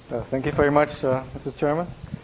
Thank you very much, Mr. Chairman.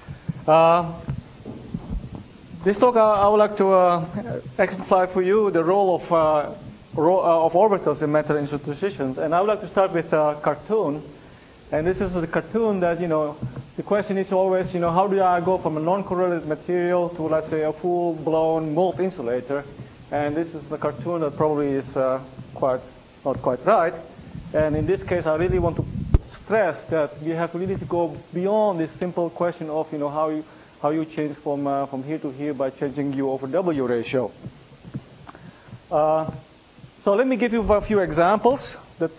This talk, I would like to exemplify for you the role of orbitals in metal institutions. And I would like to start with a cartoon. And this is a cartoon that, the question is always, how do I go from a non-correlated material to, let's say, a full-blown mold insulator? And this is a cartoon that probably is not quite right. And in this case, I really want to stress that you have really to go beyond this simple question of, how you change from here to here by changing U over W ratio. So let me give you a few examples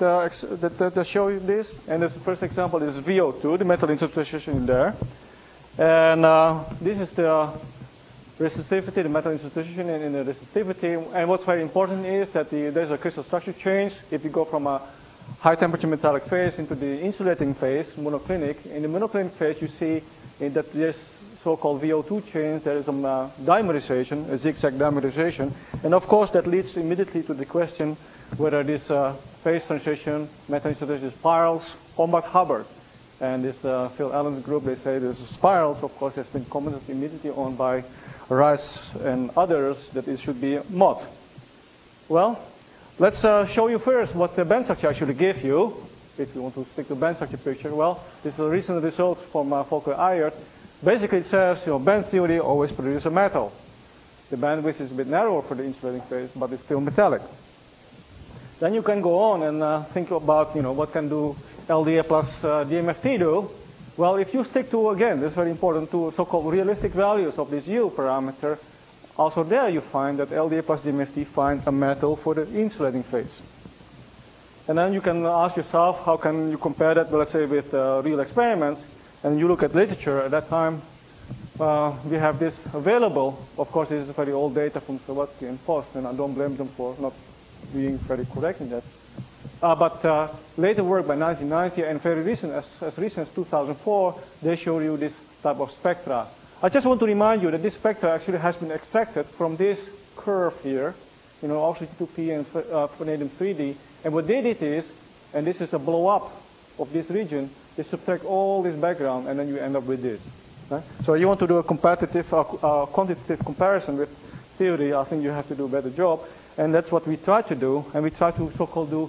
that show you this. And the first example is VO2, the metal institution in there. And this is the resistivity, the metal institution in the resistivity. And what's very important is that there's a crystal structure change. If you go from a high temperature metallic phase into the insulating phase, monoclinic. In the monoclinic phase, you see that this so-called VO2 change, there is some dimerization, a zigzag dimerization. And of course, that leads immediately to the question whether this phase transition, metal institution, is spirals or Mach-Hubbard. And this Phil Allen's group, they say this is spirals. Of course, has been commented immediately on by Rice and others that it should be Mott. Well, let's show you first what the band structure actually gives you. If you want to stick to band structure picture, well, this is a recent result from Volker Eyert. Basically, it says, band theory always produces a metal. The bandwidth is a bit narrower for the insulating phase, but it's still metallic. Then you can go on and think about, what can do LDA plus DMFT do? Well, if you stick to, again, this is very important, to so-called realistic values of this U parameter, also there you find that LDA plus DMFT finds a metal for the insulating phase. And then you can ask yourself, how can you compare that, let's say, with real experiments? And you look at literature at that time, we have this available. Of course, this is very old data from Sawatsky and Post, and I don't blame them for not being very correct in that. But later work by 1990 and very recent, as recent as 2004, they show you this type of spectra. I just want to remind you that this spectra actually has been extracted from this curve here, oxygen 2P and vanadium 3D. And what they did is, and this is a blow up of this region, they subtract all this background, and then you end up with this. Right? So you want to do a comparative, quantitative comparison with theory, I think you have to do a better job. And that's what we try to do. And we try to so-called do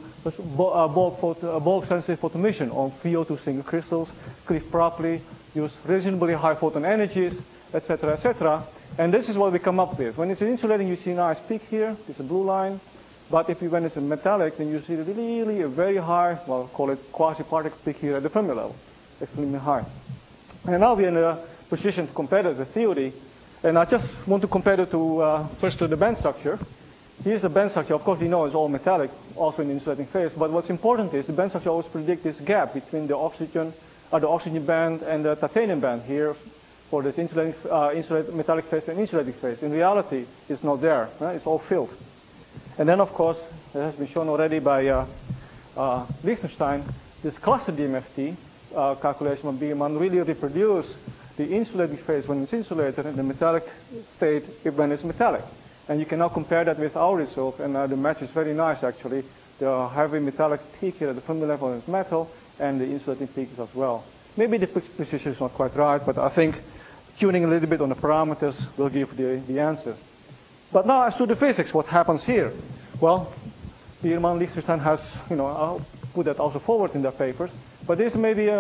bulk sensitive photoemission on VO2 single crystals, cleave properly, use reasonably high photon energies, etc., etc. And this is what we come up with. When it's insulating, you see a nice peak here. It's a blue line. But when it's a metallic, then you see really a very high, well, call it quasi-particle peak here at the Fermi level, extremely high. And now we're in a position to compare that with theory. And I just want to compare it to, first to the band structure. Here's the band structure. Of course, we know it's all metallic, also in the insulating phase. But what's important is the band structure always predicts this gap between the oxygen band and the titanium band here for this insulating metallic phase and insulating phase. In reality, it's not there. Right? It's all filled. And then, of course, it has been shown already by Liechtenstein, this cluster DMFT calculation of Biermann really reproduce the insulating phase when it's insulated and the metallic state when it's metallic. And you can now compare that with our result, and the match is very nice, actually. The heavy metallic peak here at the Fermi level is metal, and the insulating peak is as well. Maybe the precision is not quite right, but I think tuning a little bit on the parameters will give the answer. But now as to the physics, what happens here? Well, Biermann, Liechtenstein has, I'll put that also forward in their papers, but this may be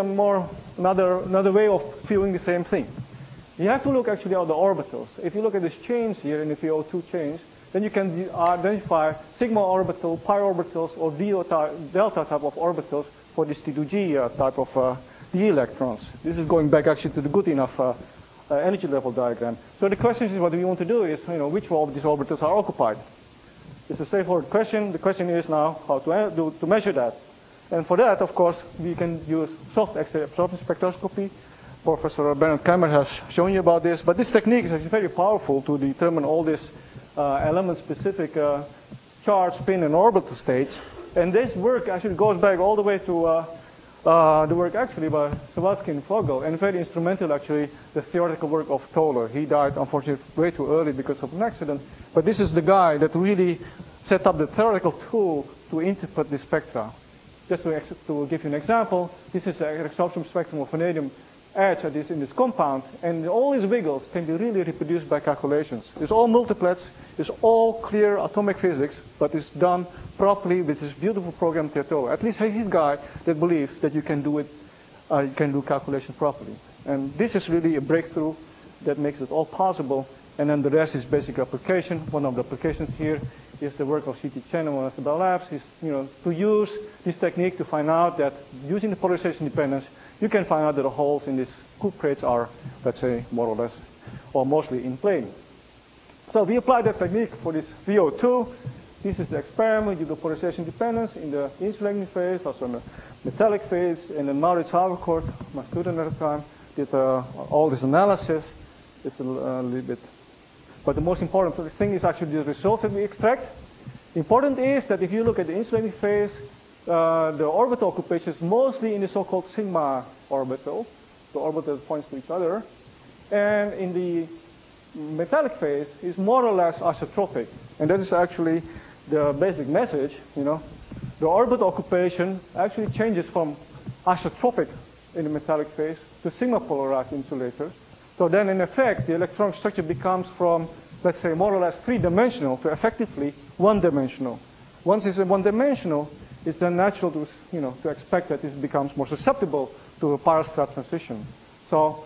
another way of viewing the same thing. You have to look actually at the orbitals. If you look at this change here in the VO2 change, then you can identify sigma orbital, pi orbitals, or delta type of orbitals for this T2G type of D electrons. This is going back actually to the good enough energy level diagram. So the question is, what we want to do is, which of these orbitals are occupied? It's a straightforward question. The question is now how to measure that. And for that, of course, we can use soft X-ray absorption spectroscopy. Professor Bernard Kammer has shown you about this. But this technique is actually very powerful to determine all these element-specific charge, spin, and orbital states. And this work actually goes back all the way to the work actually by Sawatsky and Vogel, and very instrumental actually, the theoretical work of Toller. He died, unfortunately, way too early because of an accident. But this is the guy that really set up the theoretical tool to interpret the spectra. just to give you an example, this is the absorption spectrum of vanadium edge in this compound, and all these wiggles can be really reproduced by calculations. It's all multiplets, it's all clear atomic physics, but it's done properly with this beautiful program Teto. At least he's a guy that believes that you can do it, you can do calculations properly. And this is really a breakthrough that makes it all possible. And then the rest is basic application. One of the applications here is the work of C.T. Chen and Bell Labs, is to use this technique to find out that using the polarization dependence, you can find out that the holes in these COOP crates are, let's say, more or less, or mostly in plane. So we apply that technique for this VO2. This is the experiment. You do polarization dependence in the insulating phase, also in the metallic phase. And then Maurits Haverkort, my student at the time, did all this analysis. It's a little bit. But the most important thing is actually the results that we extract. Important is that if you look at the insulating phase, the orbital occupation is mostly in the so-called sigma orbital, the orbital that points to each other. And in the metallic phase is more or less isotropic. And that is actually the basic message, The orbital occupation actually changes from isotropic in the metallic phase to sigma polarized insulator. So then, in effect, the electronic structure becomes from, let's say, more or less three-dimensional to effectively one-dimensional. Once it's one-dimensional, it's then natural to, to expect that it becomes more susceptible to a Weierstrass transition. So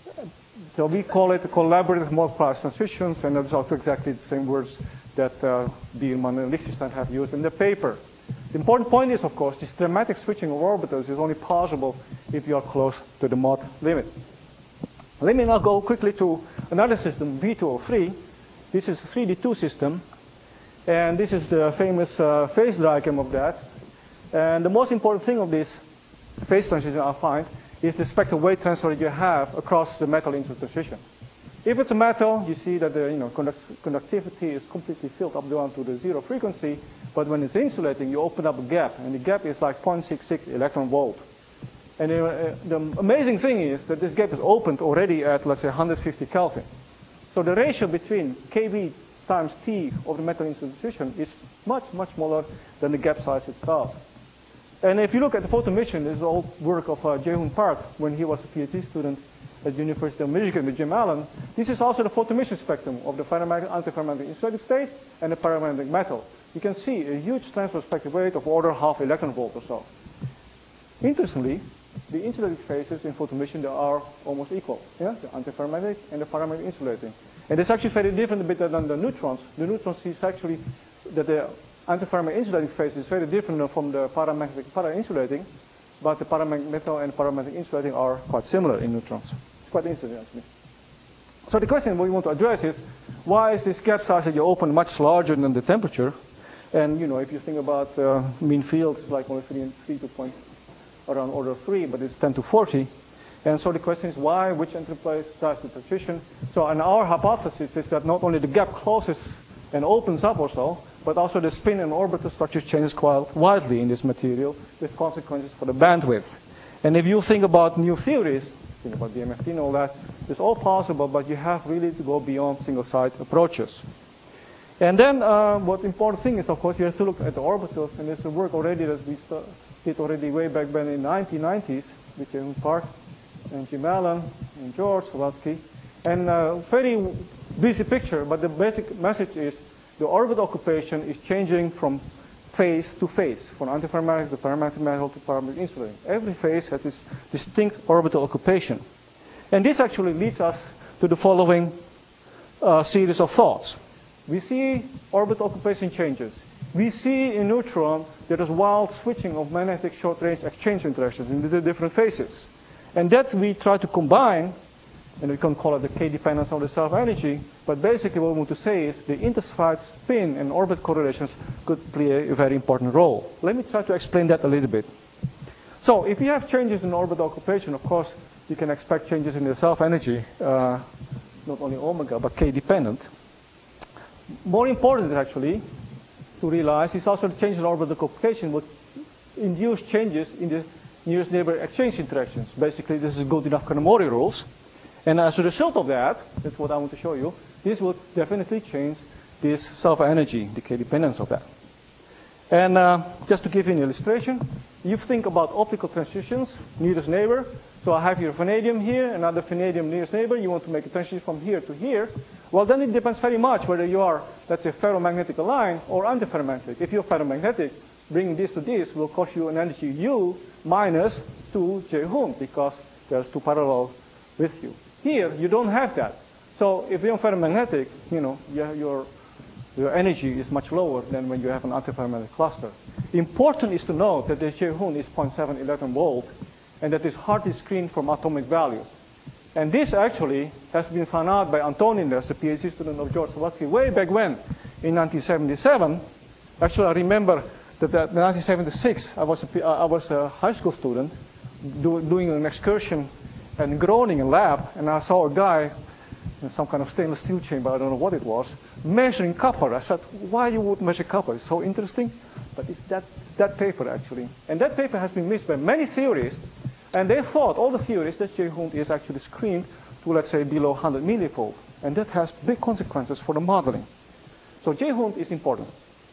we call it collaborative multiplier transitions, and that's also exactly the same words that Biermann and Lichtenstein have used in the paper. The important point is, of course, this dramatic switching of orbitals is only possible if you are close to the Mott limit. Let me now go quickly to another system, V203. This is a 3D2 system, and this is the famous phase diagram of that. And the most important thing of this phase transition, I find, is the spectral weight transfer that you have across the metal interposition. If it's a metal, you see that the conductivity is completely filled up down to the zero frequency, but when it's insulating, you open up a gap, and the gap is like 0.66 electron volt. And the amazing thing is that this gap is opened already at, let's say, 150 Kelvin. So the ratio between Kb times T of the metal interposition is much, much smaller than the gap size itself. And if you look at the photoemission, this is all work of Jae-Hoon Park when he was a PhD student at the University of Michigan with Jim Allen. This is also the photoemission spectrum of the ferromagnetic, antiferromagnetic insulated state and the paramagnetic metal. You can see a huge transfer spectral weight of order half electron volt or so. Interestingly, the insulated phases in photoemission, they are almost equal. Yeah? The antiferromagnetic and the paramagnetic insulating. And it's actually very different a bit than the neutrons. The neutrons is actually that the antiferromagnetic insulating phase is very different from the paramagnetic para-insulating, but the paramagnetic metal and paramagnetic insulating are quite similar in neutrons. It's quite interesting, actually. So the question we want to address is, why is this gap size that you open much larger than the temperature? And, if you think about mean field, it's like only 3 to point around order 3, but it's 10 to 40. And so the question is why, which interplay drives the transition? So and our hypothesis is that not only the gap closes and opens up or so, but also the spin and orbital structure changes quite widely in this material with consequences for the bandwidth. And if you think about new theories, think about DMFT and all that, it's all possible, but you have really to go beyond single-site approaches. And then what important thing is, of course, you have to look at the orbitals, and there's a work already that we did already way back then in the 1990s with Jae-Hoon Park and Jim Allen and George Savatsky. And very busy picture, but the basic message is the orbital occupation is changing from phase to phase, from antiferromagnetic to paramagnetic metal to paramagnetic insulating. Every phase has this distinct orbital occupation. And this actually leads us to the following series of thoughts. We see orbital occupation changes. We see in neutron there is wild switching of magnetic short-range exchange interactions in the different phases. And that we try to combine, and we can call it the K-dependence of the self-energy, but basically what we want to say is the intersphered spin and orbit correlations could play a very important role. Let me try to explain that a little bit. So if you have changes in orbital occupation, of course, you can expect changes in the self-energy, not only omega, but K-dependent. More important, actually, to realize is also the change in orbital occupation would induce changes in the nearest neighbor exchange interactions. Basically, this is good enough Kanamori rules. And as a result of that, that's what I want to show you, this would definitely change this self-energy, the K-dependence of that. And just to give you an illustration, you think about optical transitions, nearest neighbor. So I have your vanadium here, another vanadium nearest neighbor. You want to make a transition from here to here. Well, then it depends very much whether you are, let's say, ferromagnetic aligned or antiferromagnetic. If you're ferromagnetic, bringing this to this will cost you an energy U minus 2 J Hund, because there's two parallel with you. Here, you don't have that. So if you're ferromagnetic, your energy is much lower than when you have an antiferromagnetic cluster. Important is to note that the J Hund is 0.7 electron volt, and that is hardly screened from atomic values. And this actually has been found out by Antoninus, a PhD student of George Sawatsky, way back when, in 1977. Actually, I remember that in 1976, I was a high school student doing an excursion in Groningen lab, and I saw a guy in some kind of stainless steel chamber, I don't know what it was, measuring copper. I said, why you would measure copper? It's so interesting. But it's that paper, actually. And that paper has been missed by many theorists, and they thought, all the theorists, that J Hund is actually screened to, let's say, below 100 millivolt. And that has big consequences for the modeling. So J Hund is important.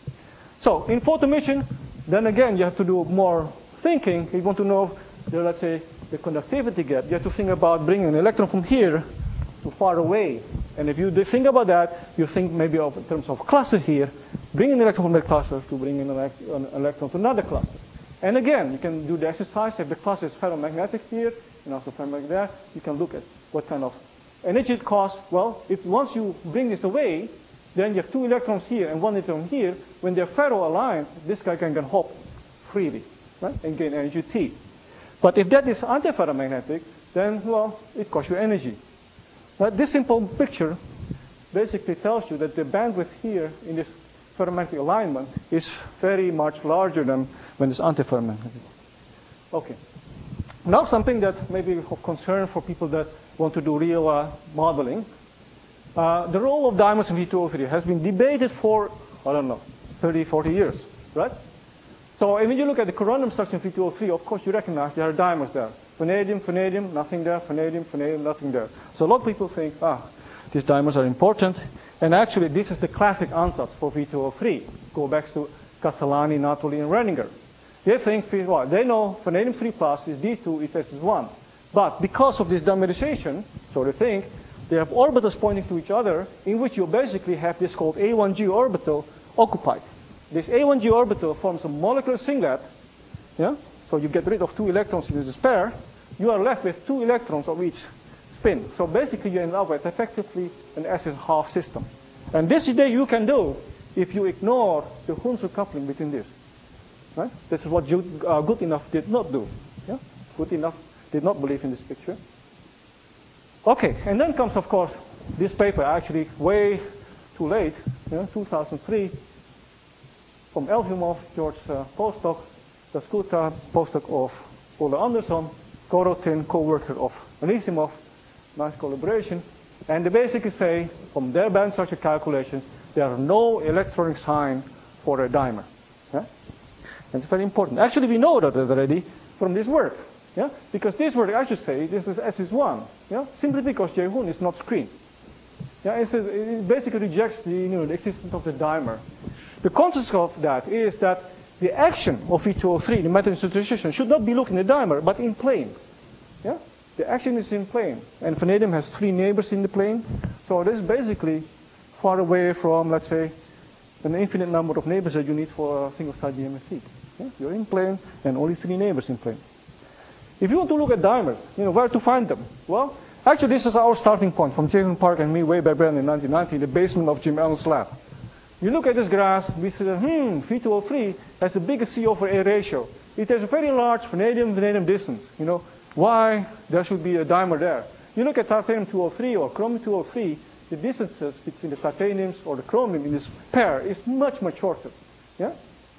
So in photoemission, then again, you have to do more thinking. You want to know, let's say, the conductivity gap. You have to think about bringing an electron from here to far away. And if you think about that, you think maybe in terms of cluster here, bring an electron from that cluster to bring in an electron to another cluster. And again, you can do the exercise. If the cluster is ferromagnetic here and also ferromagnetic there, you can look at what kind of energy it costs. Well, if once you bring this away, then you have 2 electrons here and 1 electron here. When they're ferro-aligned, this guy can hop freely, right, and gain energy T. But if that is antiferromagnetic, then, well, it costs you energy. But this simple picture basically tells you that the bandwidth here in this ferromagnetic alignment is very much larger than when it's antiferromagnetic. Okay. Now something that may be of concern for people that want to do real modeling. The role of dimers in V2O3 has been debated for, I don't know, 30, 40 years, right? So when you look at the corundum structure in V2O3, of course you recognize there are dimers there. Vanadium, vanadium, nothing there. Vanadium, vanadium, nothing there. So a lot of people think, these dimers are important. And actually, this is the classic ansatz for V2O3. Go back to Castellani, Natoli, and Renninger. They think, well, they know vanadium 3 plus is D2, if S is 1. But because of this dimerization, so they think, they have orbitals pointing to each other, in which you basically have this called A1G orbital occupied. This A1G orbital forms a molecular singlet. Yeah? So you get rid of 2 electrons in this pair. You are left with 2 electrons of each spin. So basically you end up with effectively an S-half system. And this idea you can do if you ignore the Hund coupling between this. Right? This is what Goodenough did not do. Yeah? Goodenough did not believe in this picture. Okay, and then comes, of course, this paper, actually way too late, 2003, from Elfimov, George postdoc, Dasgupta, postdoc of Ole Anderson, Korotin, co-worker of Anisimov, nice collaboration. And they basically say, from their band structure calculations, there are no electronic sign for a dimer. Yeah? And it's very important. Actually, we know that already from this work. Yeah? Because this work, I should say, this is S is 1. Yeah? Simply because J Hund is not screened. Yeah? It basically rejects the existence of the dimer. The consequence of that is that the action of V2O3, the metal institution, should not be looking at the dimer, but in plane. Yeah? The action is in plane. And vanadium has 3 neighbors in the plane. So this is basically far away from, let's say, an infinite number of neighbors that you need for a single-side GMFT. Yeah? You're in plane and only 3 neighbors in plane. If you want to look at dimers, where to find them? Well, actually, this is our starting point from Jae-Hoon Park and me way back then in 1990 in the basement of Jim Allen's lab. You look at this graph, we see that, V2O3 has the biggest C over A ratio. It has a very large vanadium distance. Why there should be a dimer there? You look at titanium-203 or chromium-203, the distances between the titaniums or the chromium in this pair is much, much shorter. Yeah?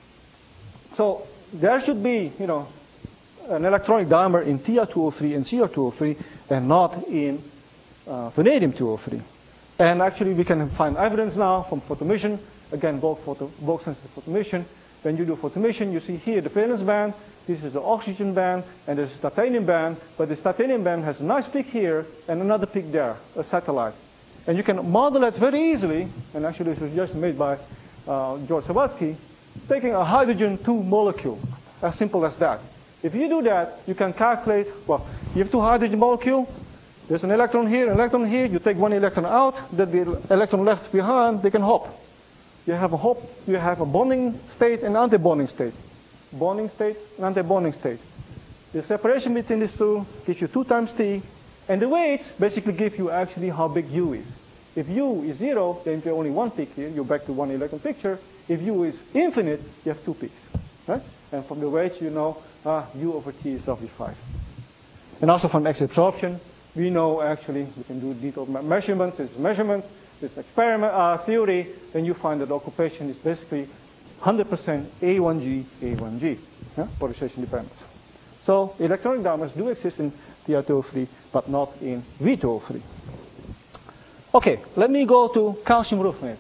So there should be, an electronic dimer in Ti2O3 and Cr2O3 and not in vanadium-203. And actually, we can find evidence now from photoemission. Again, bulk sensitive photoemission. When you do photoemission, you see here the valence band. This is the oxygen band, and this is the titanium band. But this titanium band has a nice peak here and another peak there, a satellite. And you can model it very easily. And actually, this was just made by George Sawatsky. taking a hydrogen 2 molecule, as simple as that. If you do that, you can calculate, well, you have 2 hydrogen molecules, there's an electron here, you take 1 electron out, that the electron left behind, they can hop. You have a hop, you have a bonding state and anti-bonding state. Bonding state and anti-bonding state. The separation between these two gives you 2 times T, and the weights basically give you actually how big U is. If U is 0, then you have only 1 peak here, you're back to 1 electron picture. If U is infinite, you have 2 peaks. Right? And from the weights, you know U over T is roughly 5. And also from X absorption, we know actually, we can do detailed measurements, it's experiment theory, then you find that the occupation is basically 100% A1G, A1G, polarization dependence. So electronic diamonds do exist in Ti2O3, but not in V2O3. Okay, let me go to calcium ruthenate.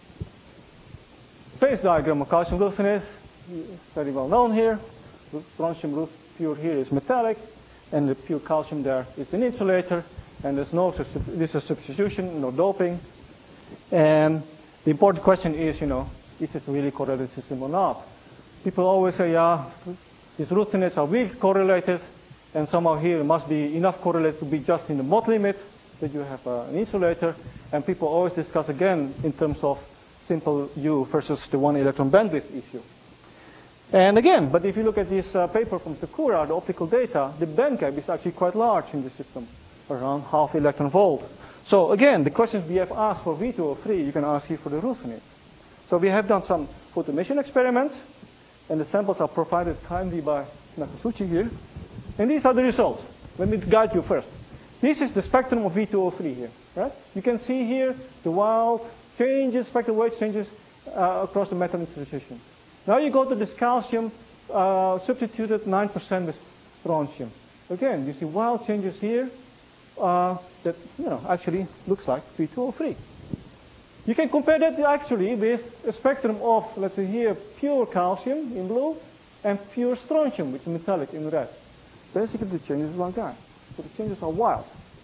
Phase diagram of calcium ruthenate, very well known here. Strontium pure here is metallic, and the pure calcium there is an insulator, and there's no this is substitution, no doping. And the important question is, is it really correlated system or not? People always say, yeah, these ruthenates are weakly correlated, and somehow here it must be enough correlated to be just in the Mott limit that you have an insulator. And people always discuss again in terms of simple U versus the 1 electron bandwidth issue. And again, but if you look at this paper from Takura, the optical data, the band gap is actually quite large in the system, around half electron volt. So again, the questions we have asked for V2O3, you can ask here for the ruthenate. So we have done some photoemission experiments, and the samples are provided kindly by Nakasuchi here. And these are the results. Let me guide you first. This is the spectrum of V2O3 here, right? You can see here the wild changes, spectral weight changes across the metal interaction. Now you go to this calcium, substituted 9% with strontium. Again, you see wild changes here that actually looks like V2O3. You can compare that actually with a spectrum of, let's say here, pure calcium in blue and pure strontium, which is metallic in red. Basically, the changes are like that. So the changes are wild.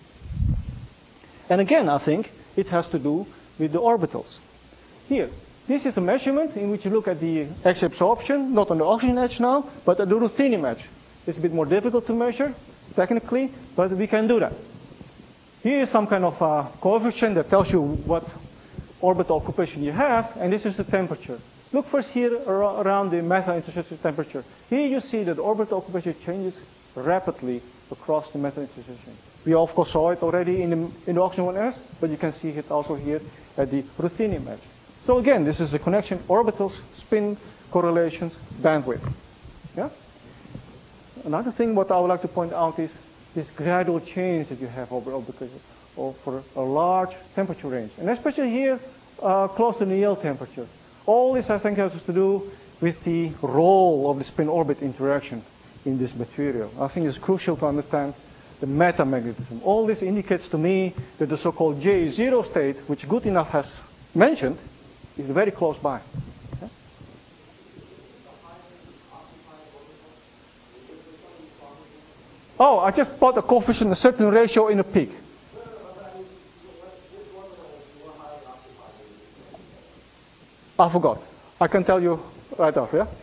And again, I think it has to do with the orbitals. Here, this is a measurement in which you look at the X absorption, not on the oxygen edge now, but at the ruthenium edge. It's a bit more difficult to measure technically, but we can do that. Here is some kind of coefficient that tells you what orbital occupation you have, and this is the temperature. Look first here around the metal interstitial temperature. Here you see that the orbital occupation changes rapidly across the metal interstitial. We of course saw it already in the oxygen 1s, but you can see it also here at the ruthenium edge. So again, this is the connection, orbitals, spin, correlations, bandwidth. Yeah? Another thing what I would like to point out is this gradual change that you have over for a large temperature range. And especially here, close to the Yale temperature. All this, I think, has to do with the role of the spin-orbit interaction in this material. I think it's crucial to understand the metamagnetism. All this indicates to me that the so-called J0 state, which Goodenough has mentioned, is very close by. Okay? Oh, I just put a coefficient, a certain ratio in a peak. I forgot. I can tell you right off, yeah?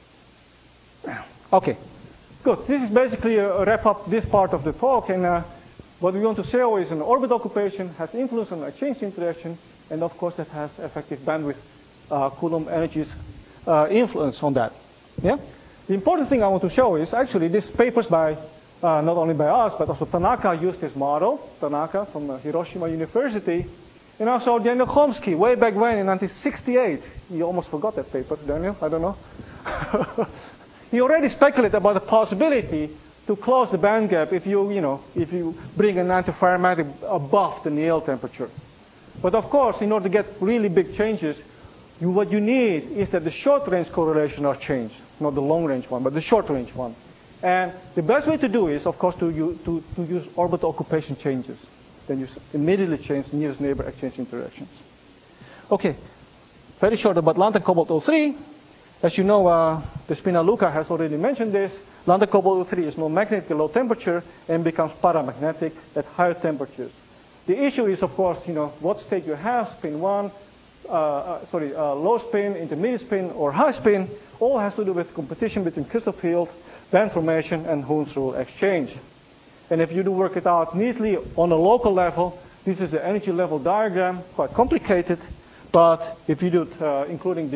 Okay, good. This is basically a wrap up this part of the talk, and what we want to show is an orbital occupation has influence on exchange interaction, and of course that has effective bandwidth, Coulomb energies influence on that. Yeah? The important thing I want to show is actually this papers by, not only by us, but also Tanaka used this model, Tanaka from Hiroshima University, and also Daniel Chomsky, way back when in 1968. You almost forgot that paper, Daniel, I don't know. He already speculated about the possibility to close the band gap if you bring an antiferromagnetic above the Yale temperature. But of course, in order to get really big changes, what you need is that the short-range correlations are changed, not the long-range one, but the short-range one. And the best way to do is, of course, to use orbital occupation changes. Then you immediately change the nearest neighbor exchange interactions. Okay, very short about lanthanum cobalt 03. As you know, Despina Luca has already mentioned this. Lanthanum cobalt 03 is non-magnetic at low temperature and becomes paramagnetic at higher temperatures. The issue is, of course, what state you have, spin 1, low spin, intermediate spin, or high spin, all has to do with competition between crystal field, band formation, and Hund's rule exchange. And if you do work it out neatly on a local level, this is the energy level diagram, quite complicated. But if you do it, including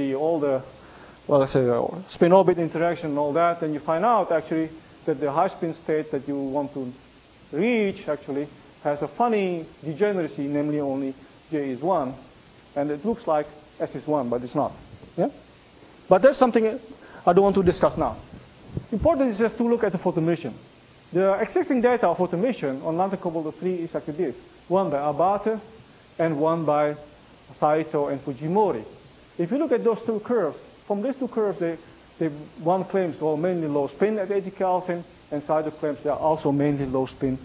spin orbit interaction and all that, then you find out actually that the high spin state that you want to reach actually has a funny degeneracy, namely only J is 1. And it looks like S is 1, but it's not. Yeah? But that's something I don't want to discuss now. Important is just to look at the photomission. The existing data of photomission on lantern cobalt 3 is actually this. One by Abate and one by Saito and Fujimori. If you look at those two curves, from these two curves, one claims mainly low spin at 80 Kelvin, and Saito claims they are also mainly low spin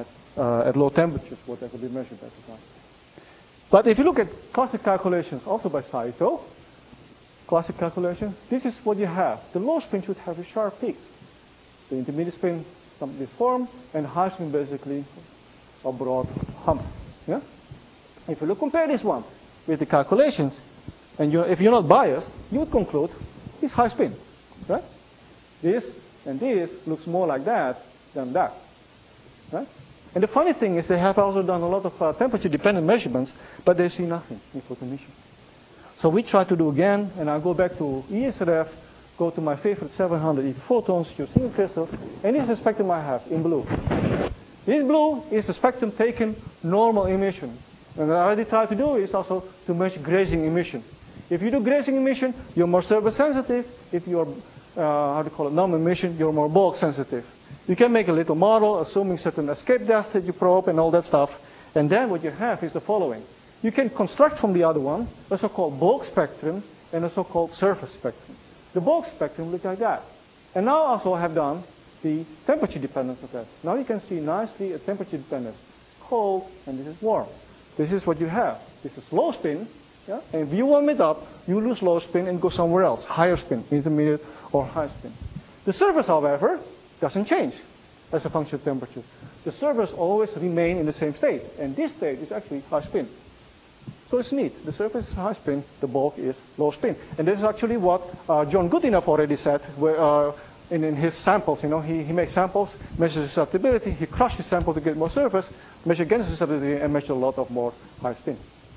at low temperatures, whatever they measured at the time. But if you look at classic calculations, also by Saito, classic calculation, this is what you have. The low spin should have a sharp peak. The intermediate spin, this form, and high spin basically a broad hump. Yeah? If you compare this one with the calculations, and if you're not biased, you would conclude it's high spin, right? This and this looks more like that than that, right? And the funny thing is they have also done a lot of temperature-dependent measurements, but they see nothing in photomission. So we try to do again, and I go back to ESRF, go to my favorite 700 EV photons, use single crystals, and this is the spectrum I have in blue. This blue is the spectrum taken normal emission. And what I already tried to do is also to measure grazing emission. If you do grazing emission, you're more surface sensitive. If you're, non-emission, you're more bulk sensitive. You can make a little model, assuming certain escape depth that you probe and all that stuff. And then what you have is the following. You can construct from the other one a so-called bulk spectrum and a so-called surface spectrum. The bulk spectrum looks like that. And now also I have done the temperature dependence of that. Now you can see nicely a temperature dependence. Cold, and this is warm. This is what you have. This is low spin. Yeah? And if you warm it up, you lose low spin and go somewhere else. Higher spin, intermediate or high spin. The surface, however, doesn't change as a function of temperature. The surface always remain in the same state. And this state is actually high spin. So it's neat. The surface is high spin, the bulk is low spin. And this is actually what John Goodenough already said where, in his samples. You know, he makes samples, measures susceptibility, he crushes his sample to get more surface, measure again susceptibility, and measure a lot of more high spin.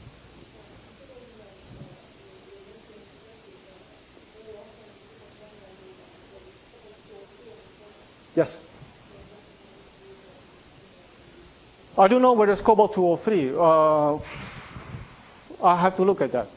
Yes? I don't know whether it's cobalt 203. I have to look at that.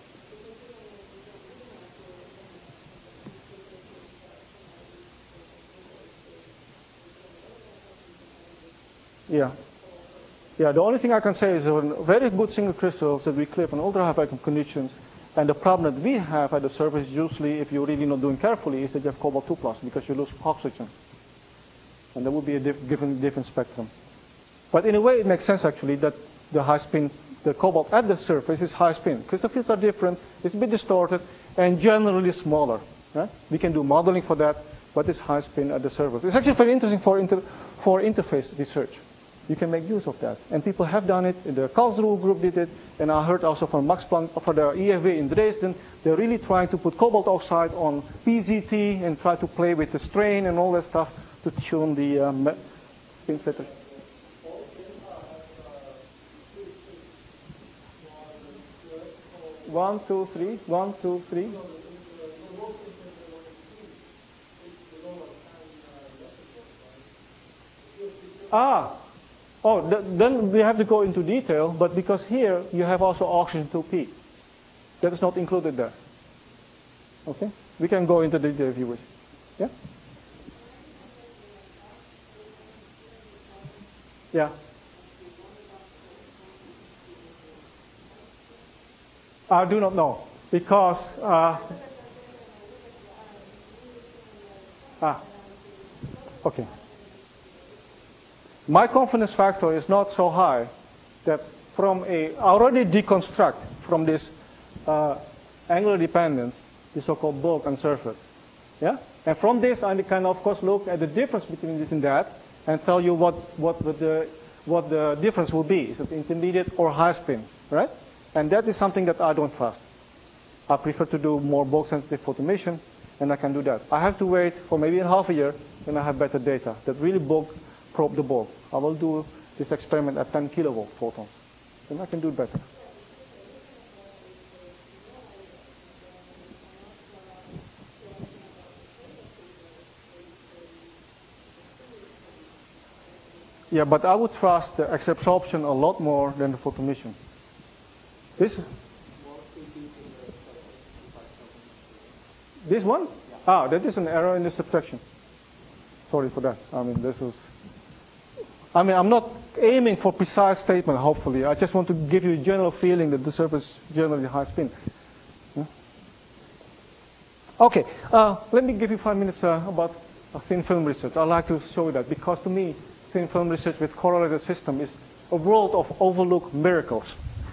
Yeah. Yeah, the only thing I can say is very good single crystals that we clip on ultra high vacuum conditions. And the problem that we have at the surface, usually, if you're really not doing carefully, is that you have cobalt 2+ because you lose oxygen. And that would be a different spectrum. But in a way, it makes sense actually that the high spin, the cobalt at the surface is high spin. Crystal fields are different, it's a bit distorted, and generally smaller. Right? We can do modeling for that, but it's high spin at the surface. It's actually very interesting for interface research. You can make use of that. And people have done it. The Karlsruhe group did it. And I heard also from Max Planck for the EFW in Dresden. They're really trying to put cobalt oxide on PZT and try to play with the strain and all that stuff to tune the spin splitter. One, two, three. 1, 2, 3. Then we have to go into detail, but because here you have also oxygen 2p. That is not included there. Okay? We can go into detail if you wish. Yeah? Yeah. I do not know, because okay. My confidence factor is not so high that I already deconstruct from this angular dependence the so-called bulk and surface. Yeah? And from this I can of course look at the difference between this and that and tell you what the difference will be. Is it intermediate or high spin, right? And that is something that I don't trust. I prefer to do more bulk-sensitive photoemission, and I can do that. I have to wait for maybe half a year, and I have better data that really bulk probe the bulk. I will do this experiment at 10 kilovolt photons, and I can do it better. Yeah, but I would trust the X-absorption a lot more than the photoemission. This one? Ah, that is an error in the subtraction. Sorry for that. I'm not aiming for precise statement, hopefully. I just want to give you a general feeling that the surface is generally high spin. Yeah? Okay, let me give you 5 minutes about thin film research. I'd like to show you that, because to me, thin film research with correlated system is a world of overlooked miracles.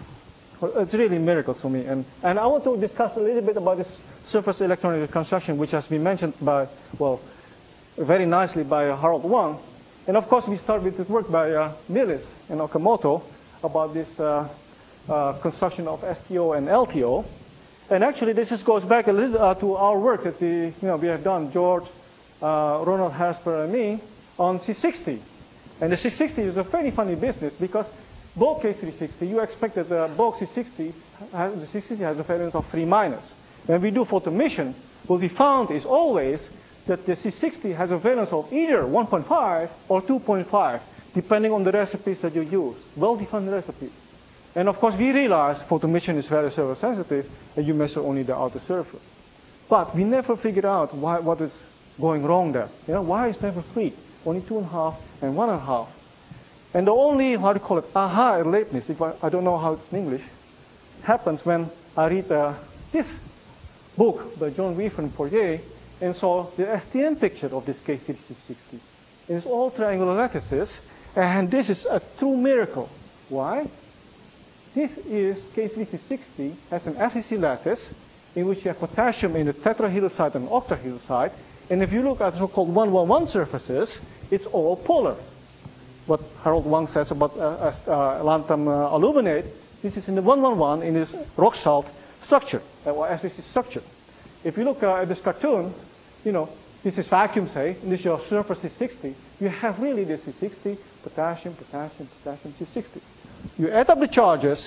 It's really miracles for me. And I want to discuss a little bit about this surface electronic reconstruction, which has been mentioned by, well, very nicely by Harold Wang. And of course, we start with this work by Millis and Okamoto about this construction of STO and LTO. And actually, this just goes back a little to our work that we have done, George, Ronald Hasper, and me, on C60. And the C60 is a very funny business, because bulk K360, you expect that the bulk C60 has a valence of 3 minus. When we do photoemission, what we found is always that the C60 has a valence of either 1.5 or 2.5, depending on the recipes that you use, well-defined recipes. And of course, we realized photoemission is very surface sensitive, and you measure only the outer surface. But we never figured out what is going wrong there. Why is never 3? Only 2.5 and 1.5. And the only, how to call it, aha alertness, if I don't know how it's in English, happens when I read this book by John Weaver and Poirier, and saw the STM picture of this K360. It's all triangular lattices, and this is a true miracle. Why? This is K360 has an FEC lattice in which you have potassium in the tetrahedral side and octahedral side. And if you look at so-called 111 surfaces, it's all polar. What Harold Wang says about lanthanum aluminate, this is in the 111 in this rock salt structure, or FEC structure. If you look at this cartoon, this is vacuum, say, and this is your surface C60. You have really this C60, potassium, potassium, potassium, C60. You add up the charges,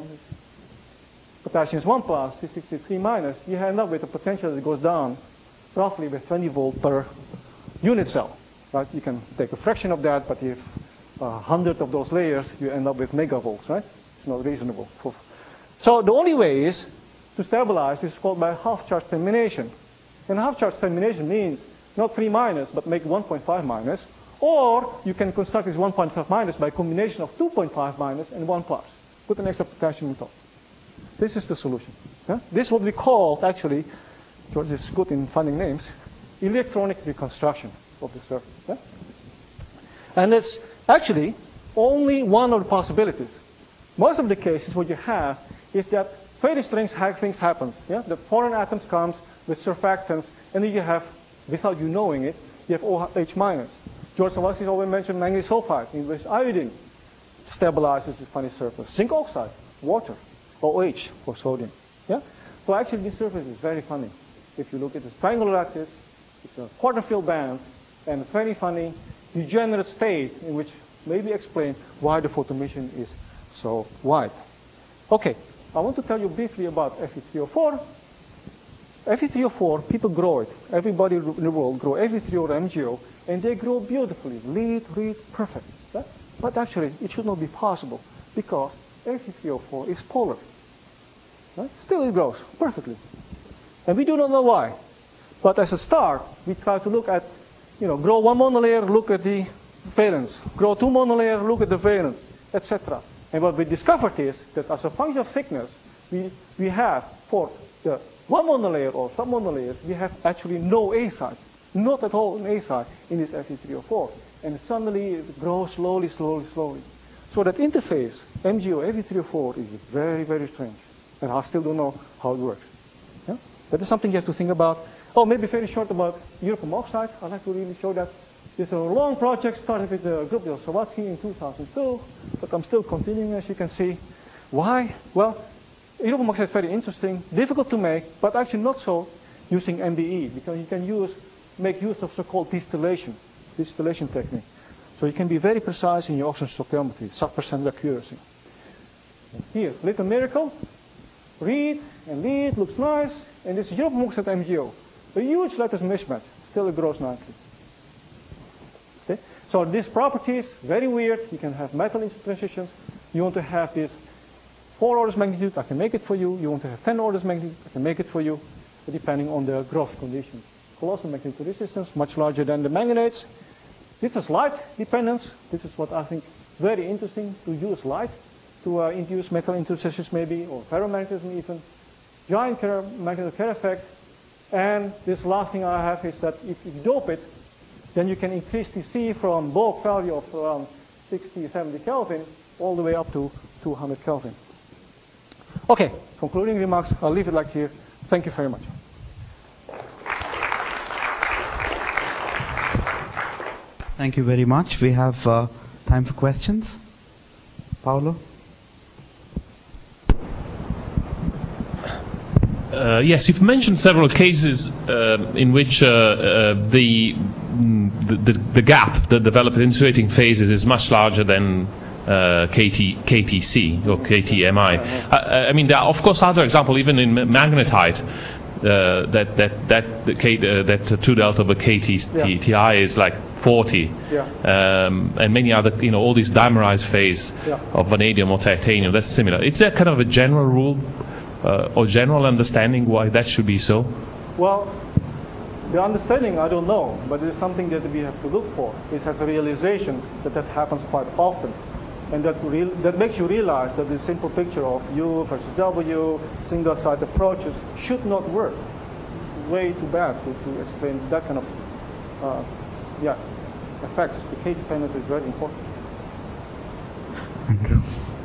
potassium is 1 plus, C60 3 minus, you end up with a potential that goes down roughly with 20 volt per unit cell. Right? You can take a fraction of that, but if 100 of those layers, you end up with megavolts, right? It's not reasonable. So the only way is to stabilize is called by half-charge termination. And half-charge termination means not 3 minus, but make 1.5 minus. Or you can construct this 1.5 minus by combination of 2.5 minus and 1 plus. Put an extra potassium on top. This is the solution. Yeah? This is what we call, actually, George is good in finding names, electronic reconstruction of the surface. Yeah? And it's actually only one of the possibilities. Most of the cases what you have is that very strange things happen. Yeah? The foreign atoms comes with surfactants, and then you have, without you knowing it, you have OH minus. George Sawatzky always mentioned manganese sulfide, in which iodine stabilizes the funny surface. Zinc oxide, water, OH for sodium. Yeah? So actually this surface is very funny. If you look at this triangular lattice, it's a quarter fill band, and a very funny degenerate state in which maybe explain why the photoemission is so wide. Okay, I want to tell you briefly about Fe3O4. Fe3O4, people grow it. Everybody in the world grow Fe3O or MgO, and they grow beautifully, lead, perfect. Yeah? But actually, it should not be possible, because Fe3O4 is polar. Right? Still it grows perfectly. And we do not know why. But as a start, we try to look at, grow one monolayer, look at the valence. Grow two monolayer, look at the valence, etc. And what we discovered is that as a function of thickness, we have for the one monolayer or submonolayers, we have actually no A sites. Not at all an A site in this Fe3O4. And suddenly it grows slowly, slowly, slowly. So that interface, MgO, Fe3O4, is very, very strange. And I still don't know how it works. Yeah? That is something you have to think about. Oh, maybe very short about europium oxide. I'd like to really show that. This is a long project, started with the group of Sawatzky in 2002, but I'm still continuing, as you can see. Why? Well, Europe oxide is very interesting, difficult to make, but actually not so using MBE, because you can make use of so-called distillation technique. So you can be very precise in your oxygen stoichiometry, sub% accuracy. Here, little miracle, read and lead, looks nice, and this is Europe oxide MgO. A huge lattice mismatch, still it grows nicely. Okay? So these properties, very weird, you can have metal into transitions, you want to have this 4 orders magnitude, I can make it for you. You want to have 10 orders magnitude, I can make it for you, depending on the growth conditions. Colossal magnetic resistance, much larger than the manganese. This is light dependence. This is what I think very interesting, to use light to induce metal into transitions maybe, or ferromagnetism even. Giant magnetic Kerr effect. And this last thing I have is that if you dope it, then you can increase TC from bulk value of around 60, 70 Kelvin all the way up to 200 Kelvin. Okay, concluding remarks. I'll leave it like here. Thank you very much. Thank you very much. We have time for questions. Paolo? Yes, you've mentioned several cases in which the gap, the developed insulating phases, is much larger than KTC or KTMI. I mean, there are of course other examples, even in magnetite, that 2 delta over KTI is like 40, and many other, all these dimerized phase of vanadium or titanium. That's similar. Is there kind of a general rule or general understanding why that should be so? Well, the understanding I don't know, but it is something that we have to look for. It has a realization that happens quite often. And that makes you realize that the simple picture of U versus W, single-site approaches, should not work. Way too bad to explain that kind of effects. The K dependence is very important. Andrew.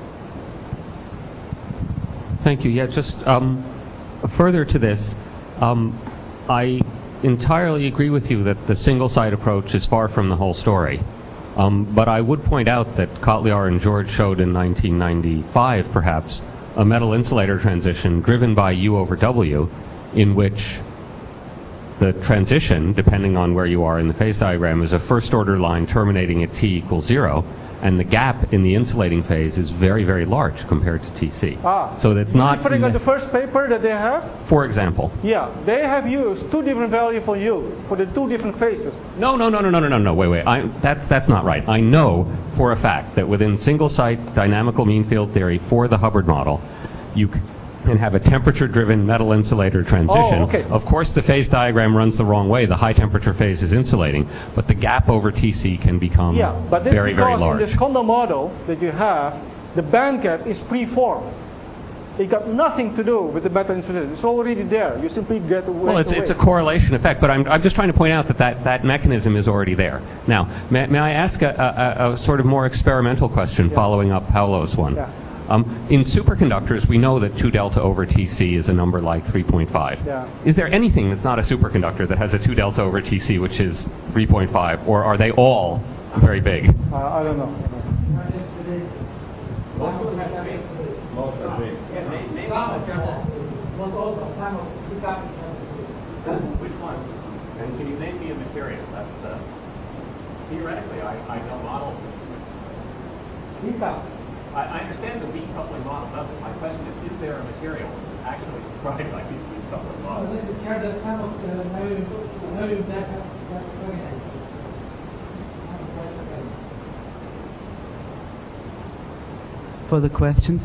Thank you. Yeah, just further to this, I entirely agree with you that the single-site approach is far from the whole story. But I would point out that Kotlyar and George showed in 1995, perhaps, a metal insulator transition driven by U over W, in which the transition, depending on where you are in the phase diagram, is a first-order line terminating at T equals 0, and the gap in the insulating phase is very, very large compared to TC. So that's not... Referring to the first paper that they have? For example. Yeah, they have used 2 different values for U, for the 2 different phases. No, wait. That's not right. I know for a fact that within single-site dynamical mean field theory for the Hubbard model, you can have a temperature-driven metal insulator transition. Oh, okay. Of course, the phase diagram runs the wrong way. The high-temperature phase is insulating, but the gap over TC can become very, very large. In this Kondo model that you have, the band gap is preformed. It got nothing to do with the metal insulation. It's already there. You simply get away. Well, it's a correlation effect, but I'm just trying to point out that mechanism is already there. Now, may I ask a sort of more experimental question following up Paolo's one? Yeah. In superconductors, we know that 2 delta over TC is a number like 3.5. Yeah. Is there anything that's not a superconductor that has a 2 delta over TC, which is 3.5, or are they all very big? I don't know. Most are big. Which one? And can you name me a material? That's theoretically, I know model. I understand the weak coupling model does it. My question is there a material actually described by these weak coupling models? Further questions?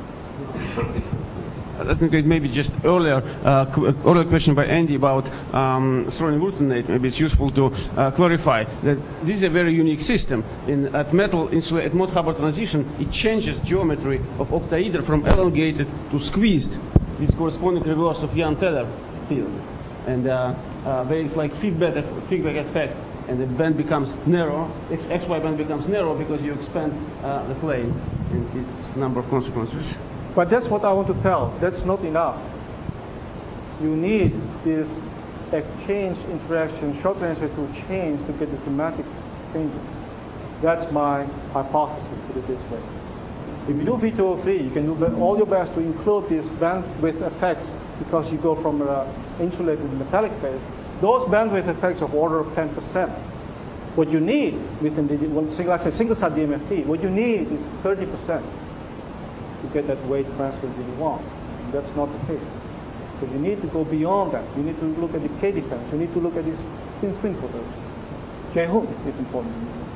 I think maybe just earlier question by Andy about thorium glutamate. Maybe it's useful to clarify that this is a very unique system. At Mott Hubbard transition, it changes geometry of octaeder from elongated to squeezed with corresponding reverse of Young-Teller field. And there is like feedback effect, and the band becomes narrow. XY band becomes narrow because you expand the plane, and this number of consequences. But that's what I want to tell. That's not enough. You need this exchange interaction, short transfer to change to get the thematic changes. That's my hypothesis, put it this way. If you do V2O3, you can do all your best to include these bandwidth effects because you go from insulated metallic phase. Those bandwidth effects of order of 10%. What you need within single-side DMFT, what you need is 30% to get that weight transfer that you want. And that's not the case. So you need to go beyond that. You need to look at the K dependence. You need to look at these spin filters. J-hook is important.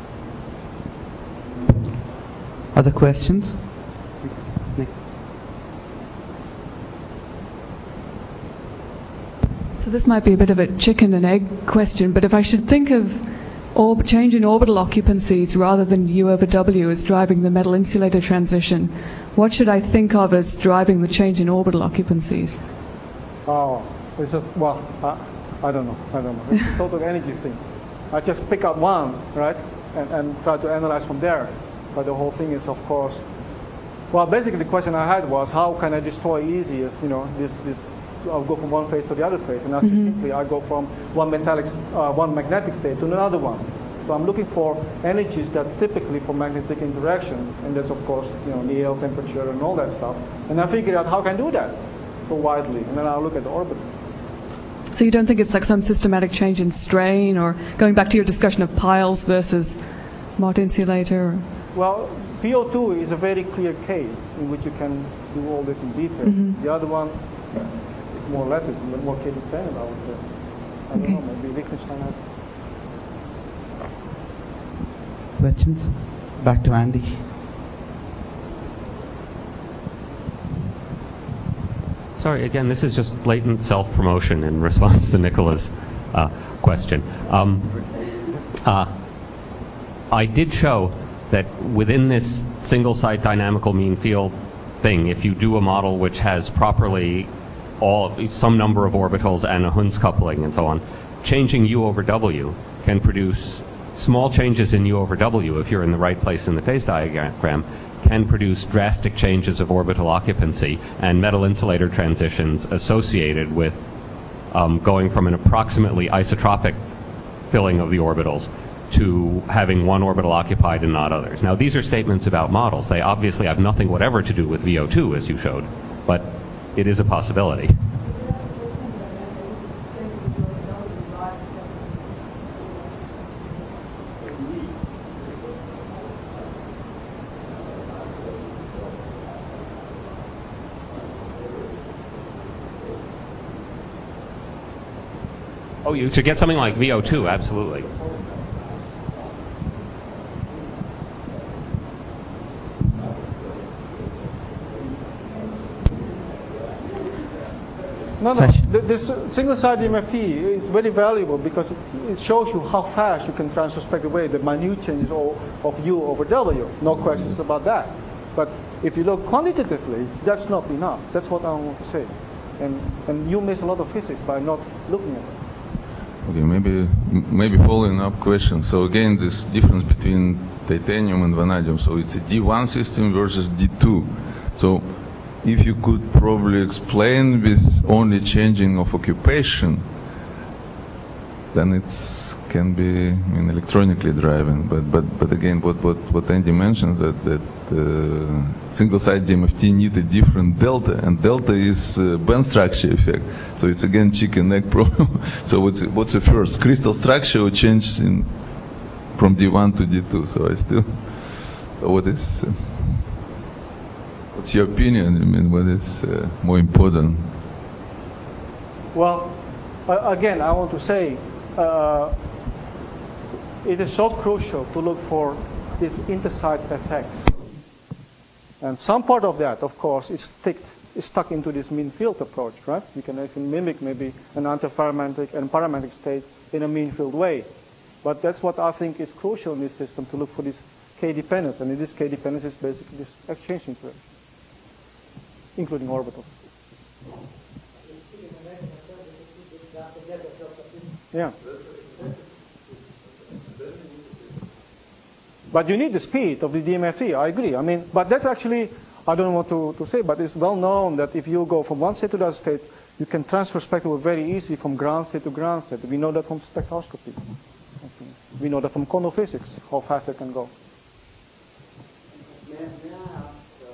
Other questions? So this might be a bit of a chicken and egg question, but if I should think of change in orbital occupancies rather than U over W as driving the metal insulator transition, what should I think of as driving the change in orbital occupancies? I don't know. It's a total energy thing. I just pick up one, right, and try to analyze from there. But the whole thing is, of course, basically the question I had was, how can I destroy easiest, this I'll go from one phase to the other phase, and that's simply I go from one magnetic state to another one. So I'm looking for energies that typically for magnetic interactions, and that's of course the air temperature and all that stuff. And I figure out how can I do that so widely, and then I'll look at the orbit. So you don't think it's like some systematic change in strain, or going back to your discussion of piles versus Mott insulator? Well, VO2 is a very clear case in which you can do all this in detail. The other one is more lattice, more K dependent, I would say. I don't know, maybe Liechtenstein has. Questions? Back to Andy. Sorry, again, this is just blatant self-promotion in response to Nicola's question. I did show that within this single-site dynamical mean field thing, if you do a model which has properly some number of orbitals and a Hund's coupling and so on, changing U over W can produce small changes in U over W, if you're in the right place in the phase diagram, can produce drastic changes of orbital occupancy and metal insulator transitions associated with going from an approximately isotropic filling of the orbitals to having one orbital occupied and not others. Now, these are statements about models. They obviously have nothing whatever to do with VO2, as you showed, but it is a possibility. Oh, to get something like VO2, absolutely. This single-side DMFT is very valuable because it shows you how fast you can transfer away the minute changes of U over W. No questions about that. But if you look quantitatively, that's not enough. That's what I want to say. And you miss a lot of physics by not looking at it. Okay, maybe following up question. So again, this difference between titanium and vanadium. So it's a D1 system versus D2. So if you could probably explain with only changing of occupation, then it can be electronically driven. But again, what Andy mentions that single-site DMFT need a different delta, and delta is band structure effect. So it's again chicken-egg problem. So what's the first, crystal structure or change from D1 to D2? So what's your opinion? What is more important? Well, again, I want to say it is so crucial to look for these intersite effects. And some part of that, of course, is stuck into this mean field approach, right? You can mimic maybe an antiparametric and parametric state in a mean field way. But that's what I think is crucial in this system, to look for this K dependence. And in this K dependence is basically this exchange interaction, including orbitals. Yeah. But you need the speed of the DMFT, I agree. But that's actually, I don't know what to say, but it's well known that if you go from one state to the other state, you can transfer spectrum very easily from ground state to ground state. We know that from spectroscopy. We know that from quantum physics, how fast they can go. May I ask,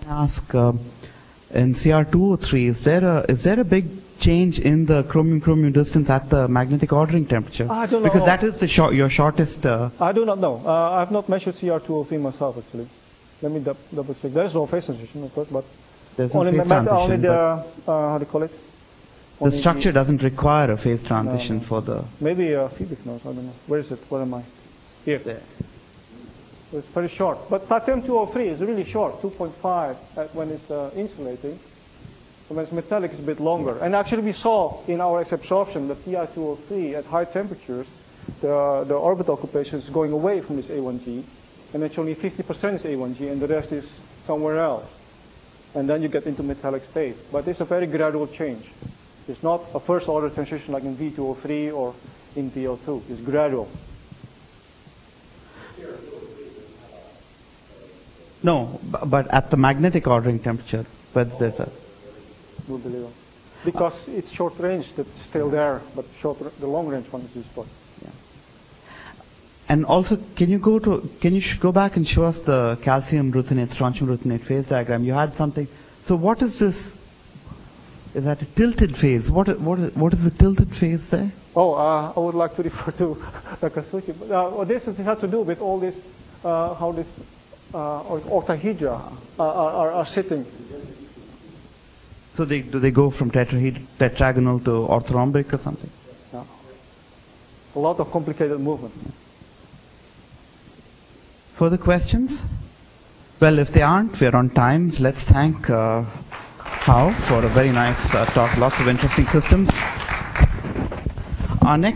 ask, in CR203, is there a big change in the chromium-chromium distance at the magnetic ordering temperature? I don't know. Because that is your shortest... I do not know. I have not measured CR203 myself, actually. Let me double check. There is no phase transition, of course, but there's no only phase transition. Only the, how do you call it? The structure doesn't require a phase transition for the... Maybe Phoebus knows, I don't know. Where is it? Where am I? Here. There. So it's very short. But platinum-203 is really short, 2.5 when it's insulating. So when it's metallic, it's a bit longer. And actually we saw in our X-absorption that Ti203 at high temperatures, the orbital occupation is going away from this A1G. And it's only 50% is A1G and the rest is somewhere else. And then you get into metallic state. But it's a very gradual change. It's not a first order transition like in V203 or in VO2. It's gradual. No, but at the magnetic ordering temperature, but there's a... Because it's short range that's still there, but the long range one is useful. Yeah. And also, can you go back and show us the calcium ruthenate, strontium ruthenate phase diagram? You had something. So what is this? Is that a tilted phase? What is the tilted phase there? Oh, I would like to refer to Nakasuchi. This has to do with all this, how this octahedra are sitting. So do they go from tetragonal to orthorhombic or something? Yeah. A lot of complicated movement. Further questions? Well, if they aren't, we're on time. So let's thank Hao for a very nice talk. Lots of interesting systems. Our next